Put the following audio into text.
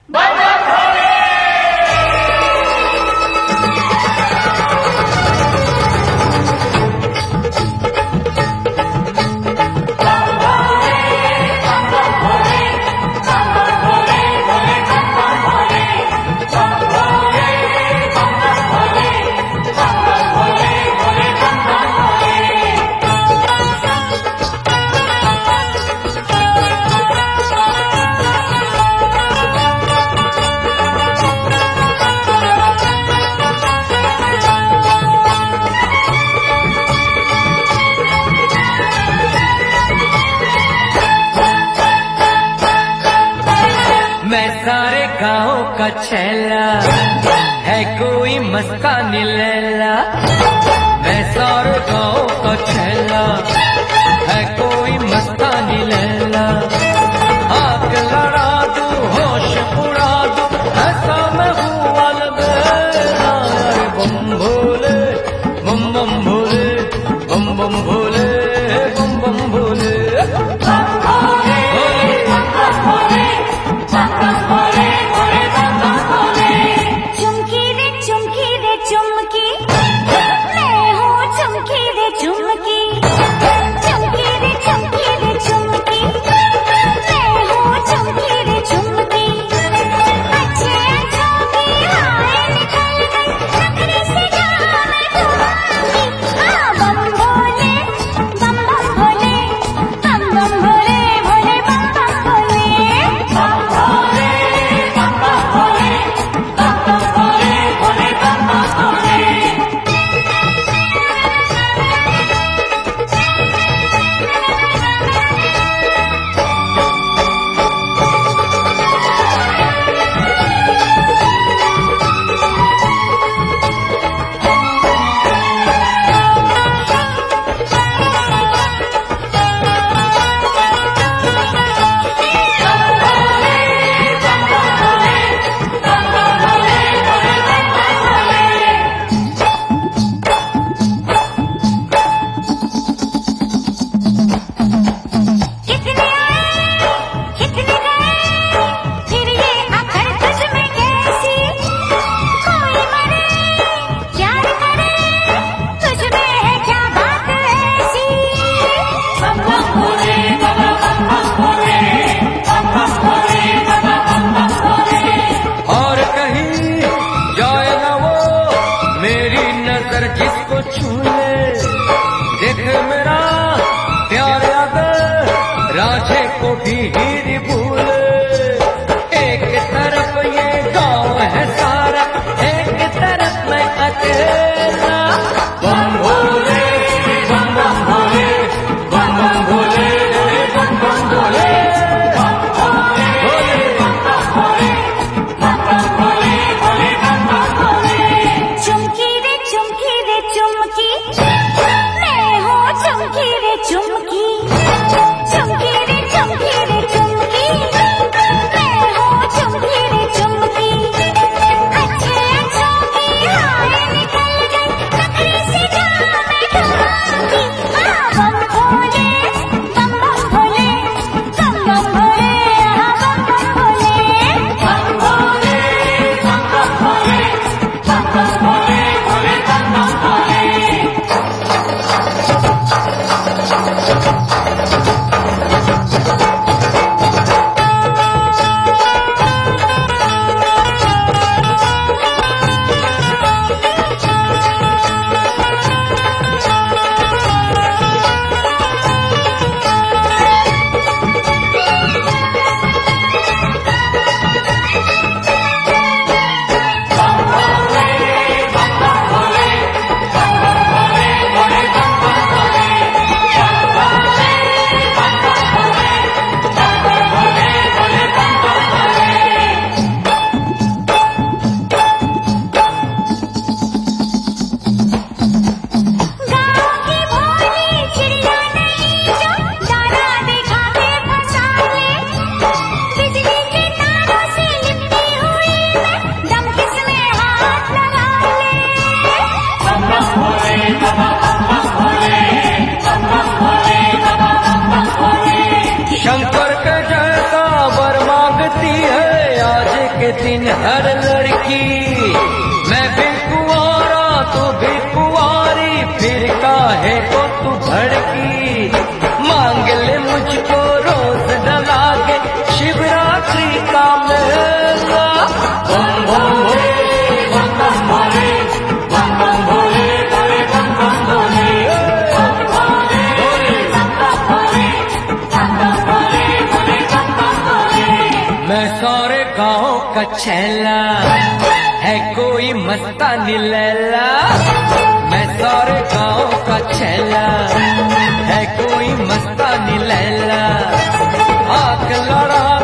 मैं सारे गाँव का छैला, है कोई मस्तानी लैला। मैं सारे गाँव का छैला, है कोई मस्तानी लैला। आग लड़ा दूं, होश उड़ा दूं, ऐसा मैं हूँ अलबेला। बम भोले बम बम भोले, बम बम भोले, बम बम भोले। चुमकी, मैं हूँ चुमकी रे चुमकी, चुमकी रे के दिन हर लड़की, मैं भी कुंवारा तू भी कुंवारी, फिर काहे को तू भड़की। मांग ले मुझको रोज डला के शिवरात्रि का मेला। बम बम भोले बम बम भोले, बम बम भोले भोले बम बम भोले, बम भोले बम बम भोले, बम बम भोले भोले बम बम भोले। मैं सारे गाँव का छैला, है कोई मस्तानी लैला। मैं सारे गाँव का छैला, है कोई मस्तानी लैला। आग लड़ा